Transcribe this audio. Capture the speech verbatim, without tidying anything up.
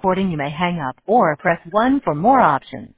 recording, you may hang up or press one for more options.